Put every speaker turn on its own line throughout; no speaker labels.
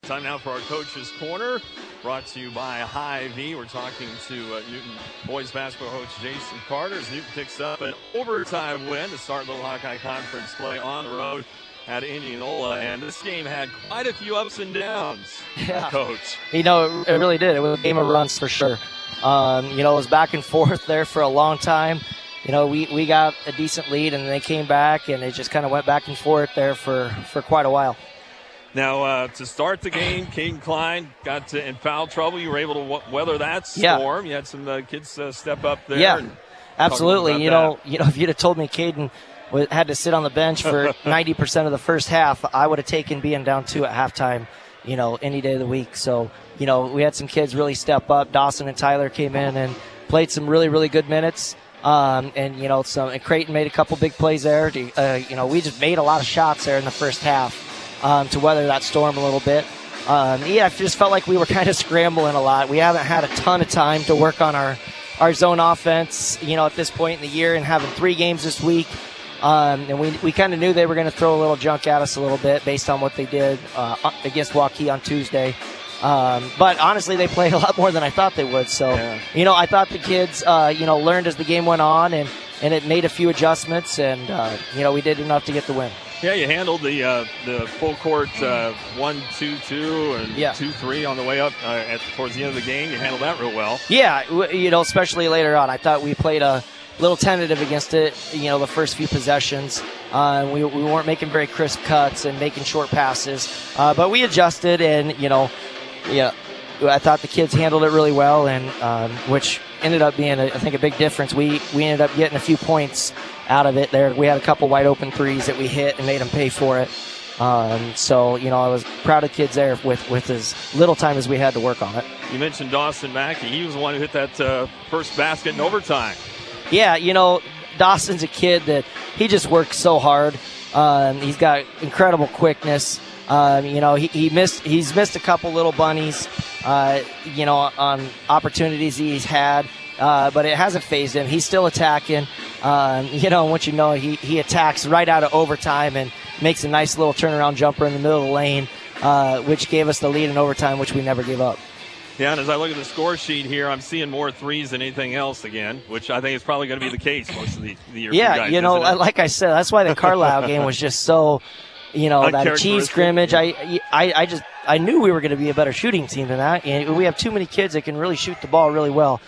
Time now for our Coach's Corner, brought to you by Hy-Vee. We're talking to Newton boys basketball coach Jason Carter as Newton picks up an overtime win to start Little Hawkeye Conference play on the road at Indianola. And this game had quite a few ups and downs, Coach.
You know, it really did. It was a game of runs for sure. It was back and forth there for a long time. You know, we got a decent lead, and they came back, and it just kind of went back and forth there for quite a while.
Now, to start the game, Caden Klein got in foul trouble. You were able to weather that storm. You had some kids step up there.
Yeah, absolutely. You know, if you'd have told me Caden had to sit on the bench for 90% of the first half, I would have taken being down 2 at halftime, any day of the week. So, we had some kids really step up. Dawson and Tyler came in and played some really, really good minutes. And Creighton made a couple big plays there. We just made a lot of shots there in the first half to weather that storm a little bit. I just felt like we were kind of scrambling a lot. We haven't had a ton of time to work on our zone offense, at this point in the year, and having 3 games this week. And we kind of knew they were going to throw a little junk at us a little bit based on what they did against Waukee on Tuesday. But honestly, they played a lot more than I thought they would. So, I thought the kids, learned as the game went on, and it made a few adjustments, and, we did enough to get the win.
Yeah, you handled the full court 1-2-2 and 2-3 on the way up towards the end of the game. You handled that real well. Yeah,
especially later on. I thought we played a little tentative against it, the first few possessions. We weren't making very crisp cuts and making short passes. But we adjusted, and, I thought the kids handled it really well, and which ended up being, I think, a big difference. We ended up getting a few points out of it there. We had a couple wide open threes that we hit and made them pay for it. I was proud of kids there with as little time as we had to work on it.
You mentioned Dawson Mackey. He was the one who hit that first basket in overtime.
Yeah, Dawson's a kid that he just works so hard. He's got incredible quickness. He's missed a couple little bunnies, on opportunities he's had, but it hasn't fazed him. He's still attacking. He attacks right out of overtime and makes a nice little turnaround jumper in the middle of the lane, which gave us the lead in overtime, which we never gave up.
Yeah, and as I look at the score sheet here, I'm seeing more threes than anything else again, which I think is probably going to be the case most of the year.
Yeah,
for you guys,
like I said, that's why the Carlisle game was just so, that cheese scrimmage. I knew we were going to be a better shooting team than that, and we have too many kids that can really shoot the ball really well.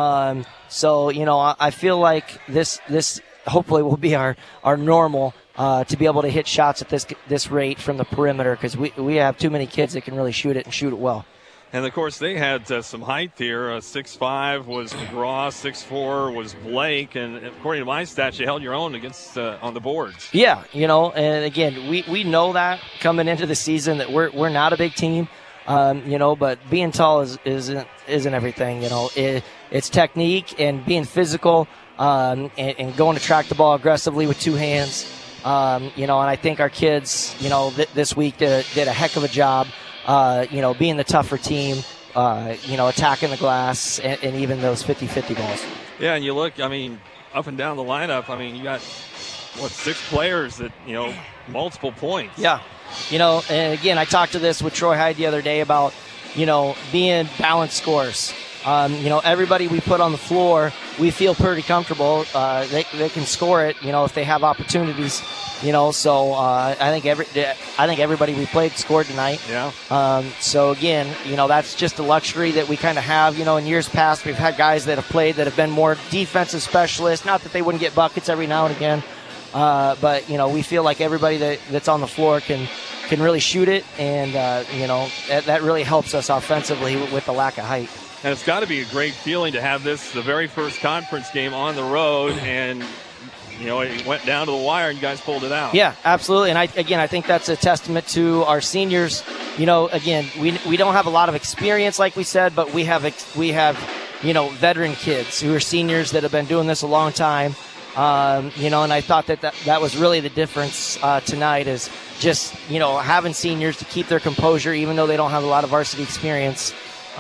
I feel like this hopefully will be our normal to be able to hit shots at this rate from the perimeter, because we have too many kids that can really shoot it and shoot it well.
And, of course, they had some height here. 6'5" was McGraw, 6'4" was Blake. And according to my stats, you held your own against on the boards.
Yeah, and, again, we know that coming into the season that we're not a big team, but being tall isn't everything. It's technique and being physical and going to track the ball aggressively with 2 hands. And I think our kids, this week did a heck of a job. Being the tougher team, attacking the glass and even those 50-50 balls.
Yeah, and you look, up and down the lineup, you got, 6 players that, multiple points.
Yeah. And again, I talked to this with Troy Hyde the other day about, being balanced scores. Everybody we put on the floor, we feel pretty comfortable. They can score it, if they have opportunities. So I think everybody we played scored tonight.
Yeah.
So again, that's just a luxury that we kind of have. In years past, we've had guys that have played that have been more defensive specialists. Not that they wouldn't get buckets every now and again, but we feel like everybody that's on the floor can really shoot it, and that really helps us offensively with the lack of height.
And it's got to be a great feeling to have this, the very first conference game on the road, and it went down to the wire and you guys pulled it out.
Yeah, absolutely. And I think that's a testament to our seniors. Again, we don't have a lot of experience, like we said, but we have veteran kids who are seniors that have been doing this a long time. And I thought that was really the difference tonight, is just, having seniors to keep their composure, even though they don't have a lot of varsity experience.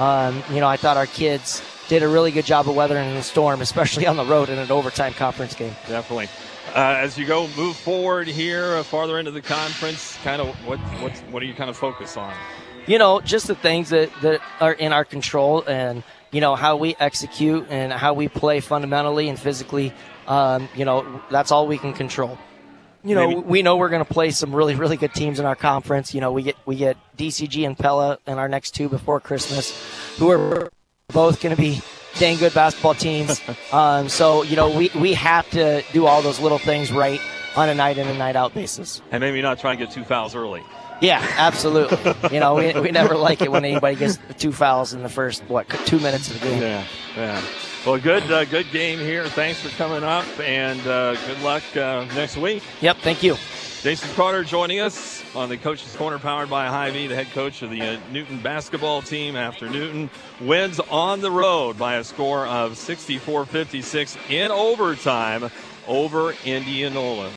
I thought our kids did a really good job of weathering the storm, especially on the road in an overtime conference game.
Definitely. As you move forward here, farther into the conference, kind of what do you kind of focus on?
just the things that are in our control, and how we execute and how we play fundamentally and physically. That's all we can control. We know we're going to play some really, really good teams in our conference. We get DCG and Pella in our next 2 before Christmas, who are both going to be dang good basketball teams. So we have to do all those little things right on a night in and night out basis.
And maybe not try and get 2 fouls early.
Yeah, absolutely. We never like it when anybody gets 2 fouls in the first 2 minutes of the game.
Yeah. Well, good game here. Thanks for coming up, and good luck next week.
Yep, thank you.
Jason Carter joining us on the Coach's Corner, powered by Hy-Vee, the head coach of the Newton basketball team, after Newton wins on the road by a score of 64-56 in overtime over Indianola.